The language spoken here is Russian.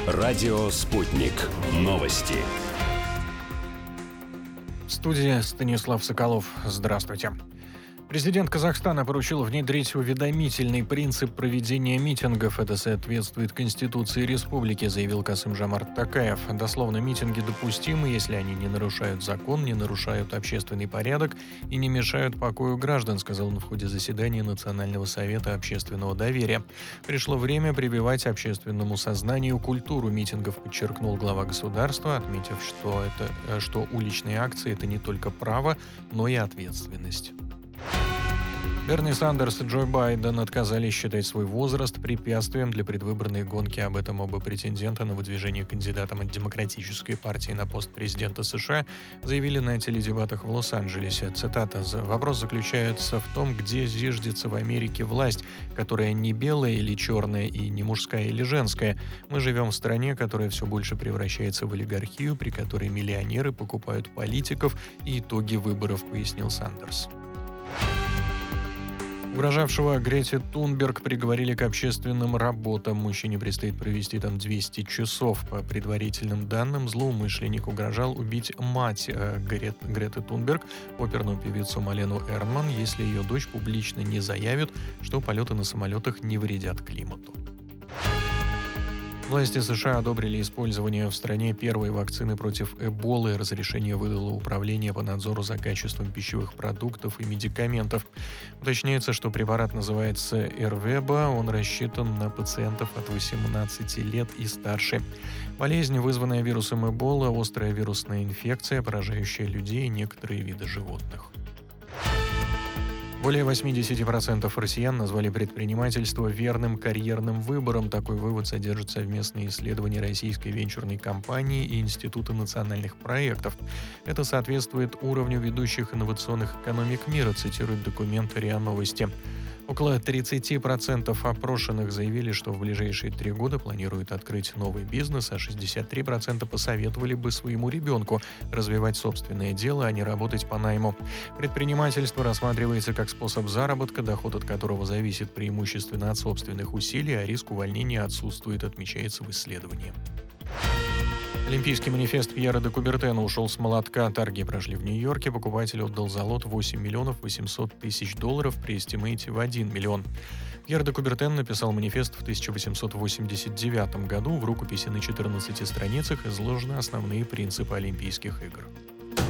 Радио «Спутник». Новости. В студии Станислав Соколов. Здравствуйте. Президент Казахстана поручил внедрить уведомительный принцип проведения митингов. Это соответствует Конституции республики, заявил Касым-Жомарт Токаев. Дословно, митинги допустимы, если они не нарушают закон, не нарушают общественный порядок и не мешают покою граждан, сказал он в ходе заседания Национального совета общественного доверия. Пришло время прививать общественному сознанию культуру митингов, подчеркнул глава государства, отметив, что уличные акции – это не только право, но и ответственность. Берни Сандерс и Джо Байден отказались считать свой возраст препятствием для предвыборной гонки. Об этом оба претендента на выдвижение кандидатом от Демократической партии на пост президента США заявили на теледебатах в Лос-Анджелесе. Цитата: «Вопрос заключается в том, где зиждется в Америке власть, которая не белая или черная и не мужская или женская. Мы живем в стране, которая все больше превращается в олигархию, при которой миллионеры покупают политиков и итоги выборов», пояснил Сандерс. Угрожавшего Грете Тунберг приговорили к общественным работам. Мужчине предстоит провести там 200 часов. По предварительным данным, злоумышленник угрожал убить мать Греты Тунберг, оперную певицу Малену Эрнман, если ее дочь публично не заявит, что полеты на самолетах не вредят климату. Власти США одобрили использование в стране первой вакцины против Эболы. Разрешение выдало Управление по надзору за качеством пищевых продуктов и медикаментов. Уточняется, что препарат называется Эрвеба. Он рассчитан на пациентов от 18 лет и старше. Болезнь, вызванная вирусом Эбола, острая вирусная инфекция, поражающая людей и некоторые виды животных. Более 80% россиян назвали предпринимательство верным карьерным выбором. Такой вывод содержит совместные исследования российской венчурной компании и Института национальных проектов. Это соответствует уровню ведущих инновационных экономик мира, цитирует документ РИА Новости. Около 30% опрошенных заявили, что в ближайшие 3 года планируют открыть новый бизнес, а 63% посоветовали бы своему ребенку развивать собственное дело, а не работать по найму. Предпринимательство рассматривается как способ заработка, доход от которого зависит преимущественно от собственных усилий, а риск увольнения отсутствует, отмечается в исследовании. Олимпийский манифест Пьера де Кубертена ушел с молотка. Торги прошли в Нью-Йорке. Покупатель отдал за лот $8 800 000 при эстимейте в $1 миллион. Пьер де Кубертен написал манифест в 1889 году. В рукописи на 14 страницах изложены основные принципы Олимпийских игр.